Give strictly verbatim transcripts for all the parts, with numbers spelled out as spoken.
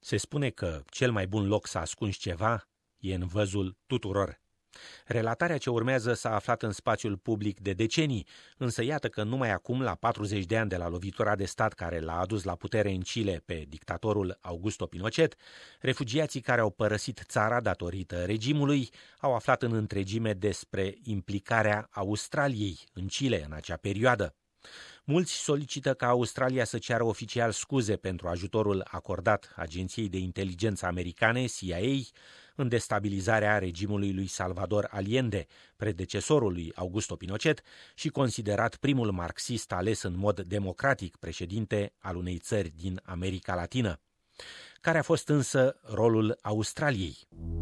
Se spune că cel mai bun loc să ascunzi ceva e în văzul tuturor. Relatarea ce urmează s-a aflat în spațiul public de decenii, însă iată că numai acum, la patruzeci de ani de la lovitura de stat care l-a adus la putere în Chile pe dictatorul Augusto Pinochet, refugiații care au părăsit țara datorită regimului au aflat în întregime despre implicarea Australiei în Chile în acea perioadă. Mulți solicită ca Australia să ceară oficial scuze pentru ajutorul acordat agenției de inteligență americane, C I A, în destabilizarea regimului lui Salvador Allende, predecesorul lui Augusto Pinochet și considerat primul marxist ales în mod democratic președinte al unei țări din America Latină. Care a fost însă rolul Australiei?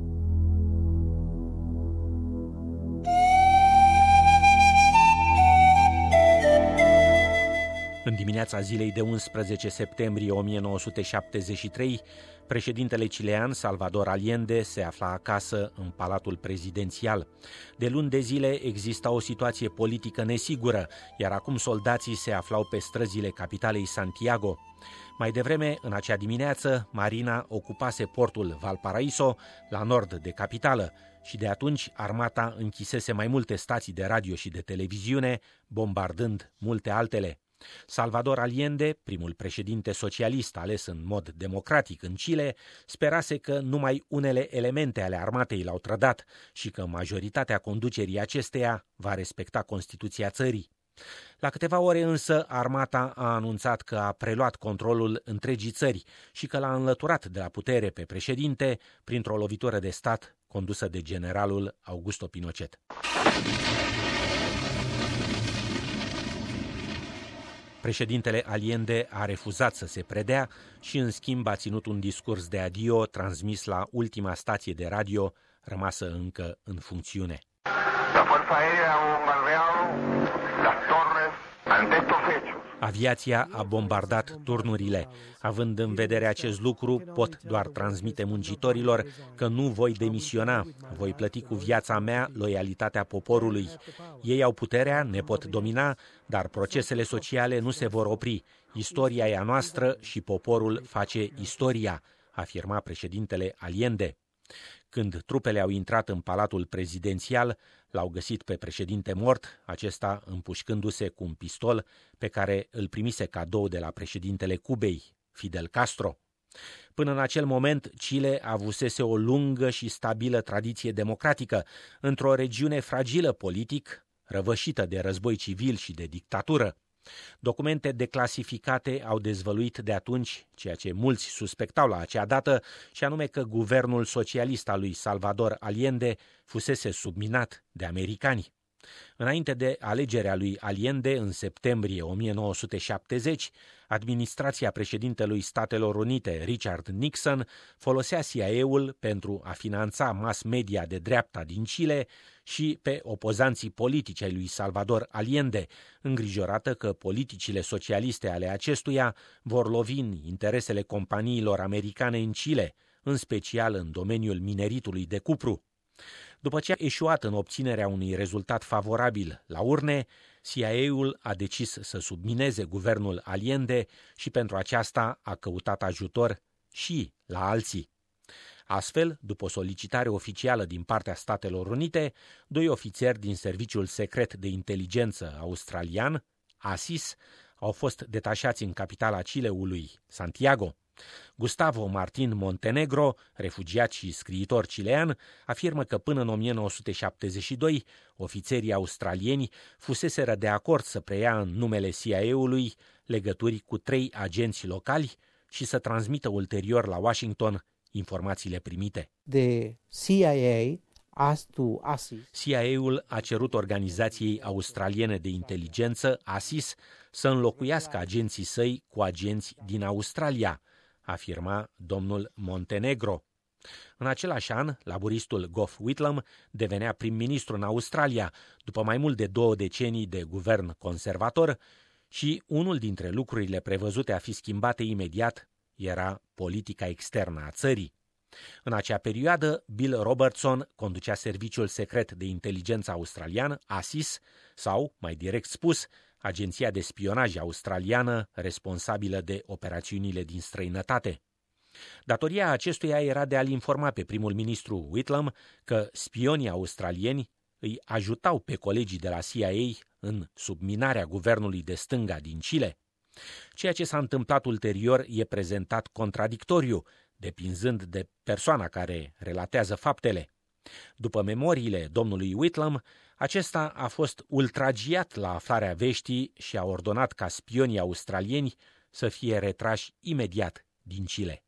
În dimineața zilei de unsprezece septembrie o mie nouă sute șaptezeci și trei, președintele chilean Salvador Allende se afla acasă în Palatul Prezidențial. De luni de zile exista o situație politică nesigură, iar acum soldații se aflau pe străzile capitalei Santiago. Mai devreme, în acea dimineață, marina ocupase portul Valparaíso, la nord de capitală, și de atunci armata închisese mai multe stații de radio și de televiziune, bombardând multe altele. Salvador Allende, primul președinte socialist ales în mod democratic în Chile, sperase că numai unele elemente ale armatei l-au trădat și că majoritatea conducerii acesteia va respecta Constituția țării. La câteva ore însă, armata a anunțat că a preluat controlul întregii țări și că l-a înlăturat de la putere pe președinte printr-o lovitură de stat condusă de generalul Augusto Pinochet. Președintele Allende a refuzat să se predea și, în schimb, a ținut un discurs de adio transmis la ultima stație de radio rămasă încă în funcțiune. Aviația a bombardat turnurile. Având în vedere acest lucru, pot doar transmite muncitorilor că nu voi demisiona, voi plăti cu viața mea loialitatea poporului. Ei au puterea, ne pot domina, dar procesele sociale nu se vor opri. Istoria e a noastră și poporul face istoria, afirma președintele Allende. Când trupele au intrat în Palatul Prezidențial, l-au găsit pe președinte mort, acesta împușcându-se cu un pistol pe care îl primise cadou de la președintele Cubei, Fidel Castro. Până în acel moment, Chile avusese o lungă și stabilă tradiție democratică, într-o regiune fragilă politic, răvășită de război civil și de dictatură. Documente declasificate au dezvăluit de atunci ceea ce mulți suspectau la acea dată, și anume că guvernul socialist al lui Salvador Allende fusese subminat de americani. Înainte de alegerea lui Allende în septembrie o mie nouă sute șaptezeci, administrația președintelui Statelor Unite, Richard Nixon, folosea C I A-ul pentru a finanța mass media de dreapta din Chile și pe opozanții politici ai lui Salvador Allende, îngrijorată că politicile socialiste ale acestuia vor lovi în interesele companiilor americane în Chile, în special în domeniul mineritului de cupru. După ce a eșuat în obținerea unui rezultat favorabil la urne, C I A-ul a decis să submineze guvernul Allende și pentru aceasta a căutat ajutor și la alții. Astfel, după o solicitare oficială din partea Statelor Unite, doi ofițeri din Serviciul Secret de Inteligență australian, A S I S, au fost detașați în capitala Chileului, Santiago. Gustavo Martín Montenegro, refugiat și scriitor chilean, afirmă că până în o mie nouă sute șaptezeci și doi, ofițerii australieni fuseseră de acord să preia în numele C I A-ului legături cu trei agenți locali și să transmită ulterior la Washington informațiile primite. The C I A asked to A S I S. C I A-ul a cerut organizației australiene de inteligență, A S I S, să înlocuiască agenții săi cu agenți din Australia, afirma domnul Montenegro. În același an, laburistul Gough Whitlam devenea prim-ministru în Australia, după mai mult de două decenii de guvern conservator, și unul dintre lucrurile prevăzute a fi schimbate imediat era politica externă a țării. În acea perioadă, Bill Robertson conducea Serviciul Secret de Inteligență Australian, A S I S, sau, mai direct spus, Agenția de Spionaj Australiană responsabilă de operațiunile din străinătate. Datoria acestuia era de a-l informa pe primul ministru Whitlam că spionii australieni îi ajutau pe colegii de la C I A în subminarea guvernului de stânga din Chile. Ceea ce s-a întâmplat ulterior e prezentat contradictoriu, depinzând de persoana care relatează faptele. După memoriile domnului Whitlam, acesta a fost ultragiat la aflarea veștii și a ordonat ca spionii australieni să fie retrași imediat din Chile.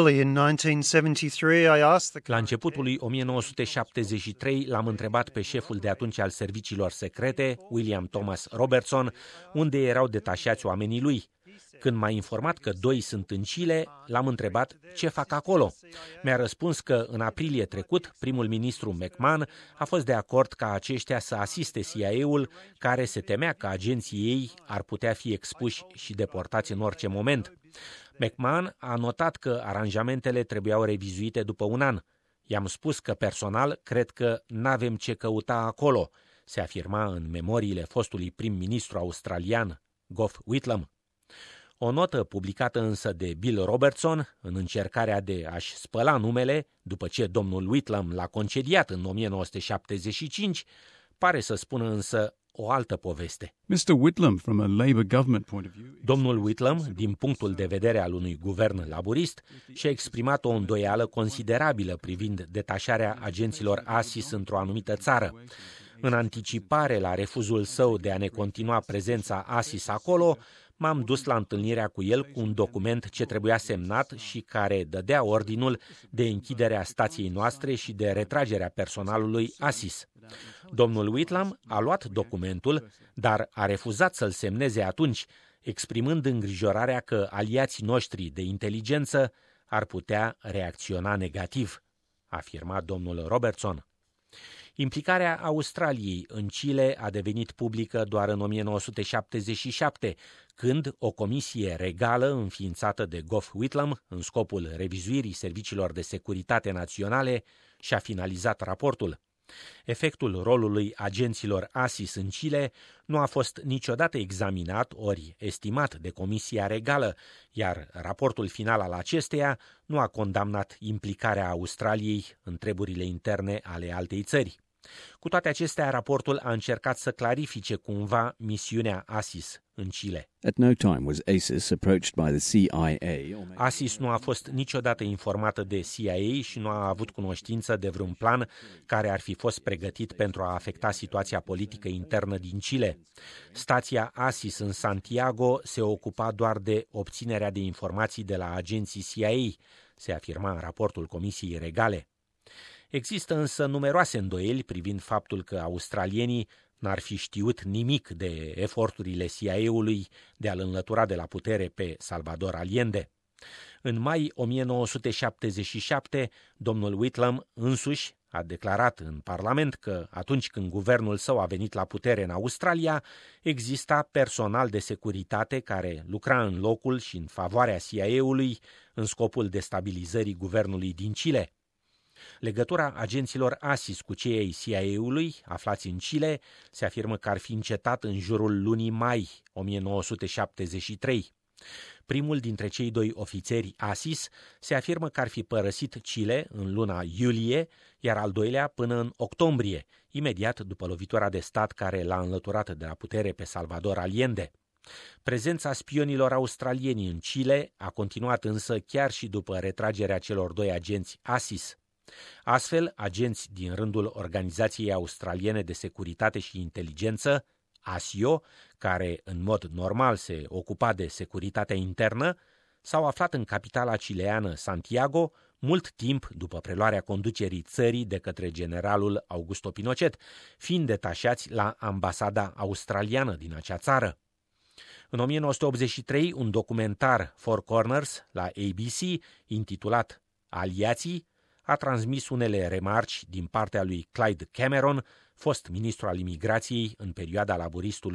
La începutul lui o mie nouă sute șaptezeci și trei l-am întrebat pe șeful de atunci al serviciilor secrete, William Thomas Robertson, unde erau detașați oamenii lui. Când m-a informat că doi sunt în Chile, l-am întrebat ce fac acolo. Mi-a răspuns că în aprilie trecut, primul ministru McMahon a fost de acord ca aceștia să asiste C I A-ul, care se temea că agenții ei ar putea fi expuși și deportați în orice moment. McMahon a notat că aranjamentele trebuiau revizuite după un an. I-am spus că personal cred că n-avem ce căuta acolo, se afirma în memoriile fostului prim-ministru australian, Gough Whitlam. O notă publicată însă de Bill Robertson, în încercarea de a-și spăla numele, după ce domnul Whitlam l-a concediat în o mie nouă sute șaptezeci și cinci, pare să spună însă o altă poveste. mister Whitlam, from a Labour government point of view... Domnul Whitlam, din punctul de vedere al unui guvern laburist, și-a exprimat o îndoială considerabilă privind detașarea agenților A S I S într-o anumită țară. În anticipare la refuzul său de a ne continua prezența A S I S acolo, m-am dus la întâlnirea cu el cu un document ce trebuia semnat și care dădea ordinul de închidere a stației noastre și de retragerea personalului A S I S. Domnul Whitlam a luat documentul, dar a refuzat să-l semneze atunci, exprimând îngrijorarea că aliații noștri de inteligență ar putea reacționa negativ, afirma domnul Robertson. Implicarea Australiei în Chile a devenit publică doar în o mie nouă sute șaptezeci și șapte, când o comisie regală înființată de Gough Whitlam în scopul revizuirii serviciilor de securitate naționale și-a finalizat raportul. Efectul rolului agenților A S I S în Chile nu a fost niciodată examinat ori estimat de Comisia Regală, iar raportul final al acesteia nu a condamnat implicarea Australiei în treburile interne ale altei țări. Cu toate acestea, raportul a încercat să clarifice cumva misiunea A S I S în Chile. At no time was A S I S approached by the C I A. A S I S nu a fost niciodată informată de C I A și nu a avut cunoștință de vreun plan care ar fi fost pregătit pentru a afecta situația politică internă din Chile. Stația A S I S în Santiago se ocupa doar de obținerea de informații de la agenții C I A, se afirma în raportul Comisiei Regale. Există însă numeroase îndoieli privind faptul că australienii n-ar fi știut nimic de eforturile C I A-ului de a-l înlătura de la putere pe Salvador Allende. În mai o mie nouă sute șaptezeci și șapte, domnul Whitlam însuși a declarat în Parlament că atunci când guvernul său a venit la putere în Australia, exista personal de securitate care lucra în locul și în favoarea C I A-ului în scopul destabilizării guvernului din Chile. Legătura agenților A S I S cu cei ai C I A-ului, aflați în Chile, se afirmă că ar fi încetat în jurul lunii mai o mie nouă sute șaptezeci și trei. Primul dintre cei doi ofițeri A S I S se afirmă că ar fi părăsit Chile în luna iulie, iar al doilea până în octombrie, imediat după lovitura de stat care l-a înlăturat de la putere pe Salvador Allende. Prezența spionilor australieni în Chile a continuat însă chiar și după retragerea celor doi agenți A S I S. Astfel, agenți din rândul Organizației Australiene de Securitate și Inteligență, A S I O, care în mod normal se ocupa de securitatea internă, s-au aflat în capitala chileană Santiago mult timp după preluarea conducerii țării de către generalul Augusto Pinochet, fiind detașați la ambasada australiană din acea țară. În o mie nouă sute optzeci și trei, un documentar Four Corners la A B C, intitulat Aliații, a transmis unele remarci din partea lui Clyde Cameron, fost ministru al imigrației în perioada laburistului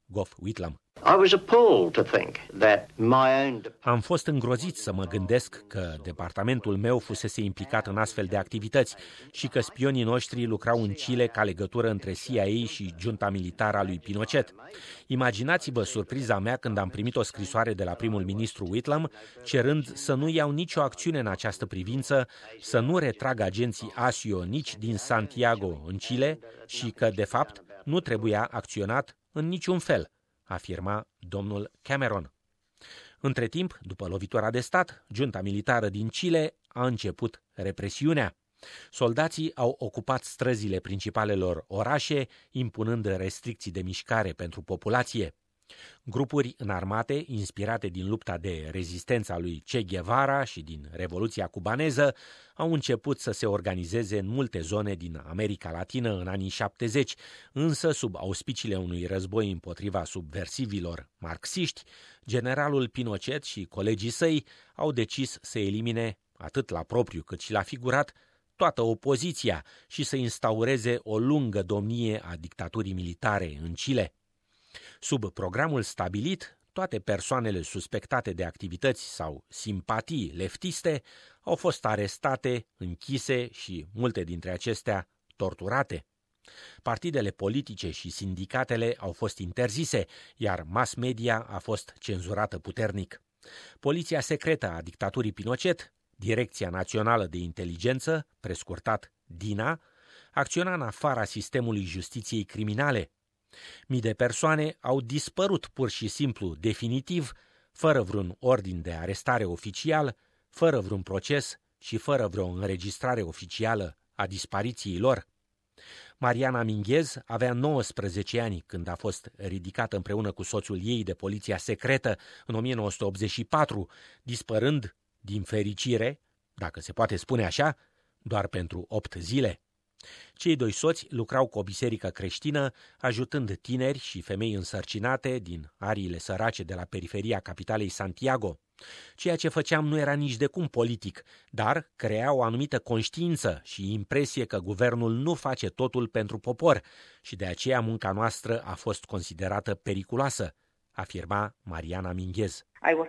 Gough Whitlam. I was appalled to think that my own Am fost îngrozit să mă gândesc că departamentul meu fusese implicat în astfel de activități și că spionii noștri lucrau în Chile ca legătură între C I A și junta militară a lui Pinochet. Imaginați-vă surpriza mea când am primit o scrisoare de la primul ministru Whitlam cerând să nu iau nicio acțiune în această privință, să nu retrag agenții A S I O nici din Santiago, în Chile, și că, de fapt, nu trebuia acționat în niciun fel, afirma domnul Cameron. Între timp, după lovitura de stat, junta militară din Chile a început represiunea. Soldații au ocupat străzile principalelor orașe, impunând restricții de mișcare pentru populație. Grupuri înarmate, inspirate din lupta de rezistență a lui Che Guevara și din Revoluția cubaneză, au început să se organizeze în multe zone din America Latină în anii șaptezeci, însă sub auspiciile unui război împotriva subversivilor marxiști, generalul Pinochet și colegii săi au decis să elimine, atât la propriu cât și la figurat, toată opoziția și să instaureze o lungă domnie a dictaturii militare în Chile. Sub programul stabilit, toate persoanele suspectate de activități sau simpatii leftiste au fost arestate, închise și multe dintre acestea torturate. Partidele politice și sindicatele au fost interzise, iar mass media a fost cenzurată puternic. Poliția secretă a dictaturii Pinochet, Direcția Națională de Inteligență, prescurtat DINA, acționa în afara sistemului justiției criminale. Mii de persoane au dispărut pur și simplu, definitiv, fără vreun ordin de arestare oficial, fără vreun proces și fără vreo înregistrare oficială a dispariției lor. Mariana Minghez avea nouăsprezece ani când a fost ridicată împreună cu soțul ei de poliția secretă în o mie nouă sute optzeci și patru, dispărând, din fericire, dacă se poate spune așa, doar pentru opt zile. Cei doi soți lucrau cu o biserică creștină, ajutând tineri și femei însărcinate din ariile sărace de la periferia capitalei Santiago. Ceea ce făceam nu era nici de cum politic, dar crea o anumită conștiință și impresie că guvernul nu face totul pentru popor și de aceea munca noastră a fost considerată periculoasă, afirma Mariana Minghez.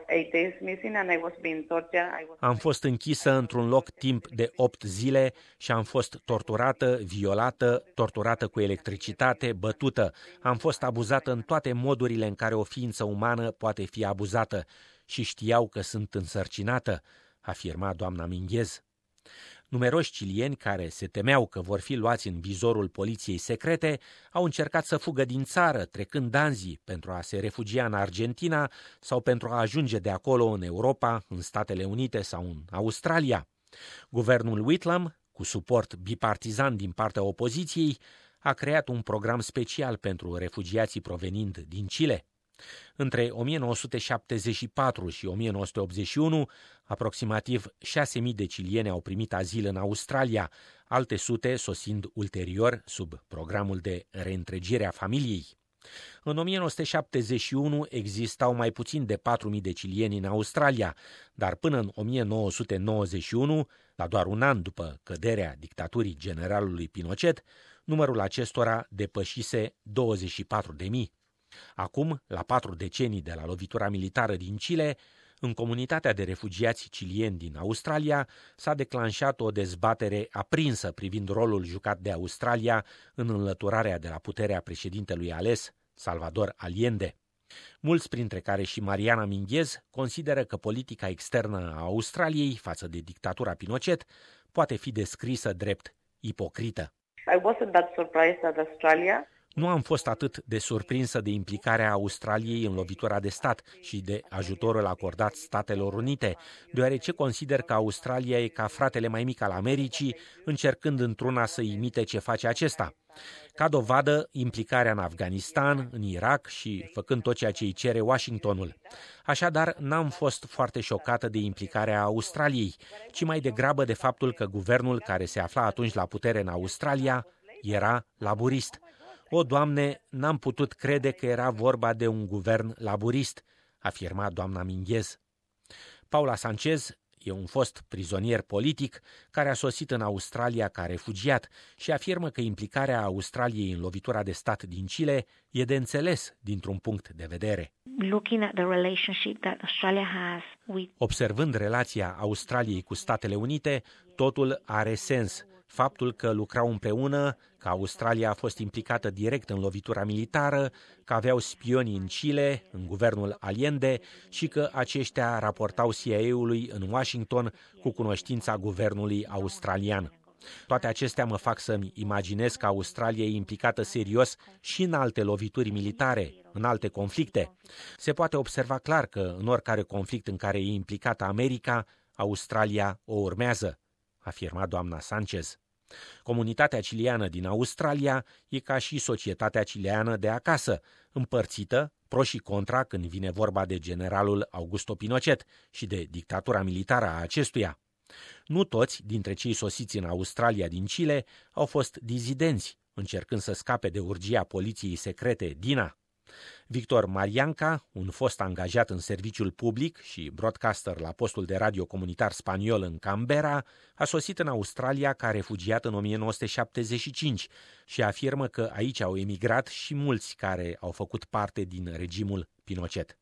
Am fost închisă într-un loc timp de opt zile și am fost torturată, violată, torturată cu electricitate, bătută. Am fost abuzată în toate modurile în care o ființă umană poate fi abuzată și știau că sunt însărcinată, afirma doamna Minghez. Numeroși cilieni care se temeau că vor fi luați în vizorul poliției secrete au încercat să fugă din țară, trecând Danzii, pentru a se refugia în Argentina sau pentru a ajunge de acolo în Europa, în Statele Unite sau în Australia. Guvernul Whitlam, cu suport bipartizan din partea opoziției, a creat un program special pentru refugiații provenind din Chile. Între o mie nouă sute șaptezeci și patru și o mie nouă sute optzeci și unu, aproximativ șase mii de cilieni au primit azil în Australia, alte sute sosind ulterior sub programul de reîntregire a familiei. În o mie nouă sute șaptezeci și unu existau mai puțin de patru mii de cilieni în Australia, dar până în o mie nouă sute nouăzeci și unu, la doar un an după căderea dictaturii generalului Pinochet, numărul acestora depășise douăzeci și patru de mii. Acum, la patru decenii de la lovitura militară din Chile, în comunitatea de refugiați cilieni din Australia s-a declanșat o dezbatere aprinsă privind rolul jucat de Australia în înlăturarea de la puterea președintelui ales, Salvador Allende. Mulți, printre care și Mariana Minghez, consideră că politica externă a Australiei față de dictatura Pinochet poate fi descrisă drept ipocrită. I wasn't that surprised that Australia Nu am fost atât de surprinsă de implicarea Australiei în lovitura de stat și de ajutorul acordat Statelor Unite, deoarece consider că Australia e ca fratele mai mic al Americii, încercând într-una să imite ce face acesta. Ca dovadă, implicarea în Afganistan, în Irak și făcând tot ceea ce îi cere Washingtonul. Așadar, n-am fost foarte șocată de implicarea Australiei, ci mai degrabă de faptul că guvernul care se afla atunci la putere în Australia era laburist. O, Doamne, n-am putut crede că era vorba de un guvern laburist, afirma doamna Minghez. Paula Sanchez e un fost prizonier politic care a sosit în Australia ca refugiat și afirmă că implicarea Australiei în lovitura de stat din Chile e de înțeles dintr-un punct de vedere. Looking at the relationship that Australia has with... Observând relația Australiei cu Statele Unite, totul are sens. Faptul că lucrau împreună, că Australia a fost implicată direct în lovitura militară, că aveau spioni în Chile, în guvernul Allende și că aceștia raportau C I A-ului în Washington cu cunoștința guvernului australian. Toate acestea mă fac să-mi imaginez că Australia e implicată serios și în alte lovituri militare, în alte conflicte. Se poate observa clar că în oricare conflict în care e implicată America, Australia o urmează, afirma doamna Sanchez. Comunitatea ciliană din Australia e ca și societatea ciliană de acasă, împărțită, pro și contra când vine vorba de generalul Augusto Pinochet și de dictatura militară a acestuia. Nu toți dintre cei sosiți în Australia din Chile au fost dizidenți, încercând să scape de urgia poliției secrete DINA. Victor Marianca, un fost angajat în serviciul public și broadcaster la postul de radio comunitar spaniol în Canberra, a sosit în Australia ca refugiat în o mie nouă sute șaptezeci și cinci și afirmă că aici au emigrat și mulți care au făcut parte din regimul Pinochet.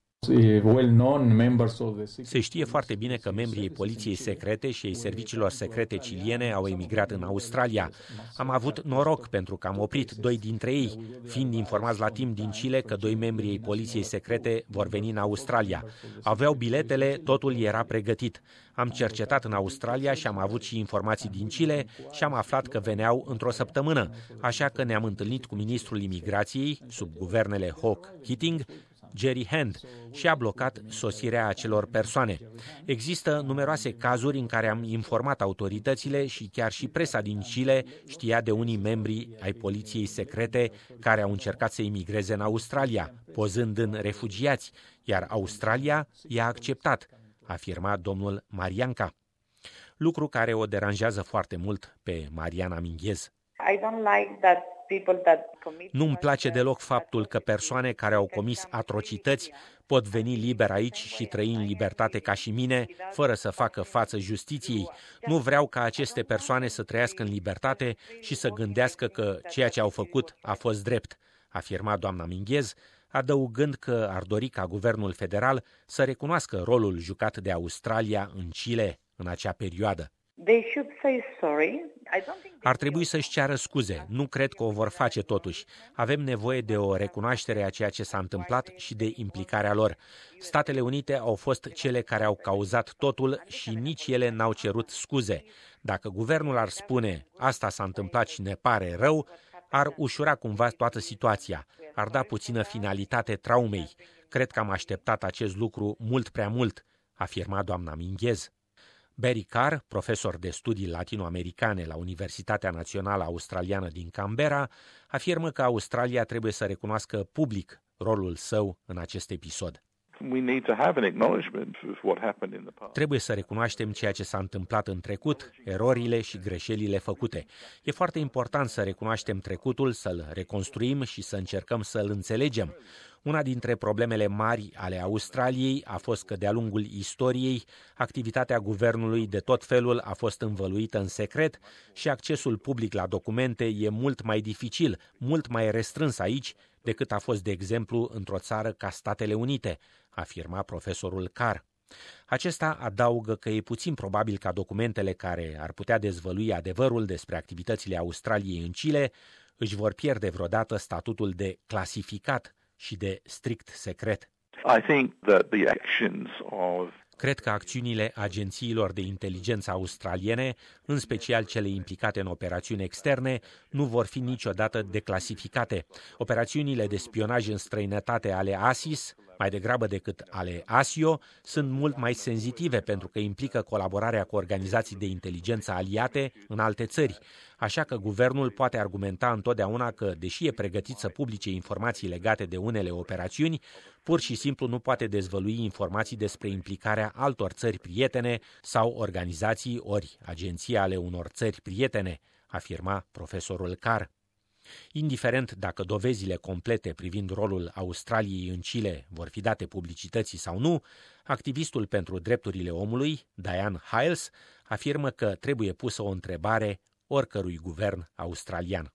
Se știe foarte bine că membrii ai poliției secrete și ai serviciilor secrete ciliene au emigrat în Australia. Am avut noroc pentru că am oprit doi dintre ei, fiind informați la timp din Chile că doi membri ai poliției secrete vor veni în Australia. Aveau biletele, totul era pregătit. Am cercetat în Australia și am avut și informații din Chile și am aflat că veneau într-o săptămână, așa că ne-am întâlnit cu ministrul imigrației, sub guvernele Hawke Keating, Jerry Hand, și a blocat sosirea acelor persoane. Există numeroase cazuri în care am informat autoritățile și chiar și presa din Chile știa de unii membri ai poliției secrete care au încercat să imigreze în Australia, pozând în refugiați, iar Australia i-a acceptat, afirma domnul Marianca. Lucru care o deranjează foarte mult pe Mariana Minghez. I don't like that. Nu-mi place deloc faptul că persoane care au comis atrocități pot veni liber aici și trăi în libertate ca și mine, fără să facă față justiției. Nu vreau ca aceste persoane să trăiască în libertate și să gândească că ceea ce au făcut a fost drept, afirma doamna Minghez, adăugând că ar dori ca guvernul federal să recunoască rolul jucat de Australia în Chile în acea perioadă. Ar trebui să-și ceară scuze. Nu cred că o vor face totuși. Avem nevoie de o recunoaștere a ceea ce s-a întâmplat și de implicarea lor. Statele Unite au fost cele care au cauzat totul și nici ele n-au cerut scuze. Dacă guvernul ar spune, asta s-a întâmplat și ne pare rău, ar ușura cumva toată situația, ar da puțină finalitate traumei. Cred că am așteptat acest lucru mult prea mult, afirma doamna Minghez. Barry Carr, profesor de studii latinoamericane la Universitatea Națională Australiană din Canberra, afirmă că Australia trebuie să recunoască public rolul său în acest episod. Trebuie să recunoaștem ceea ce s-a întâmplat în trecut, erorile și greșelile făcute. E foarte important să recunoaștem trecutul, să-l reconstruim și să încercăm să-l înțelegem. Una dintre problemele mari ale Australiei a fost că de-a lungul istoriei, activitatea guvernului de tot felul a fost învăluită în secret și accesul public la documente e mult mai dificil, mult mai restrâns aici decât a fost, de exemplu, într-o țară ca Statele Unite, afirma profesorul Carr. Acesta adaugă că e puțin probabil ca documentele care ar putea dezvălui adevărul despre activitățile Australiei în Chile își vor pierde vreodată statutul de clasificat și de strict secret. I think that the actions of Cred că acțiunile agențiilor de inteligență australiene, în special cele implicate în operațiuni externe, nu vor fi niciodată declasificate. Operațiunile de spionaj în străinătate ale A S I S, mai degrabă decât ale A S I O, sunt mult mai senzitive pentru că implică colaborarea cu organizații de inteligență aliate în alte țări. Așa că guvernul poate argumenta întotdeauna că, deși e pregătit să publice informații legate de unele operațiuni, pur și simplu nu poate dezvălui informații despre implicarea altor țări prietene sau organizații ori agenții ale unor țări prietene, afirma profesorul Carr. Indiferent dacă dovezile complete privind rolul Australiei în Chile vor fi date publicității sau nu, activistul pentru drepturile omului, Diane Hiles, afirmă că trebuie pusă o întrebare oricărui guvern australian.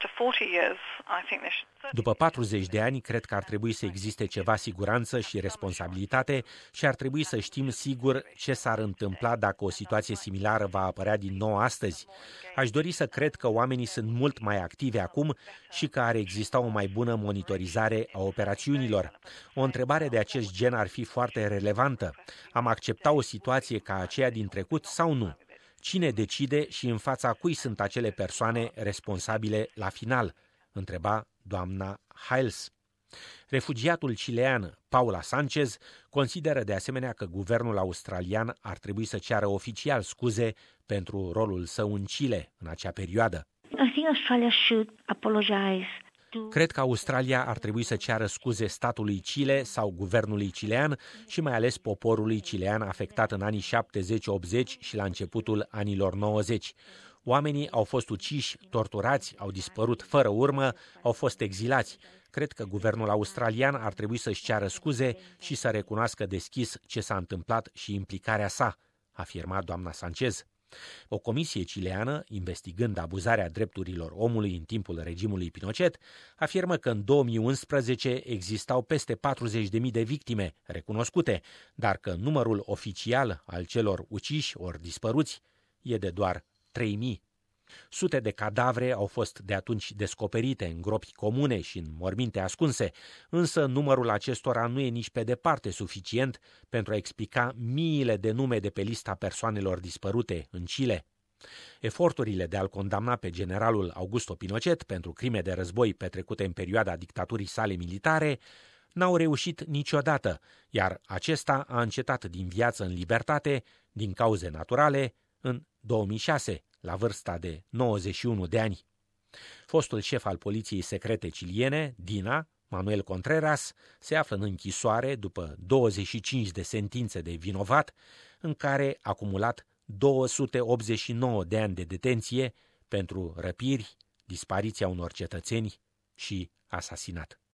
După patruzeci de ani, cred că ar trebui să existe ceva siguranță și responsabilitate și ar trebui să știm sigur ce s-ar întâmpla dacă o situație similară va apărea din nou astăzi. Aș dori să cred că oamenii sunt mult mai activi acum și că ar exista o mai bună monitorizare a operațiunilor. O întrebare de acest gen ar fi foarte relevantă. Am accepta o situație ca aceea din trecut sau nu? Cine decide și în fața cui sunt acele persoane responsabile la final? Întreba doamna Hiles. Refugiatul chilean Paula Sanchez consideră de asemenea că guvernul australian ar trebui să ceară oficial scuze pentru rolul său în Chile în acea perioadă. I think Australia should apologize. Cred că Australia ar trebui să ceară scuze statului Chile sau guvernului chilean și mai ales poporului chilean afectat în anii șaptezeci optzeci și la începutul anilor nouăzeci. Oamenii au fost uciși, torturați, au dispărut fără urmă, au fost exilați. Cred că guvernul australian ar trebui să-și ceară scuze și să recunoască deschis ce s-a întâmplat și implicarea sa, afirma doamna Sanchez. O comisie chileană, investigând abuzarea drepturilor omului în timpul regimului Pinochet, afirmă că în două mii unsprezece existau peste patruzeci de mii de victime recunoscute, dar că numărul oficial al celor uciși ori dispăruți e de doar trei mii. Sute de cadavre au fost de atunci descoperite în gropi comune și în morminte ascunse, însă numărul acestora nu e nici pe departe suficient pentru a explica miile de nume de pe lista persoanelor dispărute în Chile. Eforturile de a-l condamna pe generalul Augusto Pinochet pentru crime de război petrecute în perioada dictaturii sale militare n-au reușit niciodată, iar acesta a încetat din viață în libertate, din cauze naturale, în două mii șase, la vârsta de nouăzeci și unu de ani. Fostul șef al poliției secrete chiliene, DINA, Manuel Contreras, se află în închisoare după douăzeci și cinci de sentințe de vinovat, în care a acumulat două sute optzeci și nouă de ani de detenție pentru răpiri, dispariția unor cetățeni și asasinat.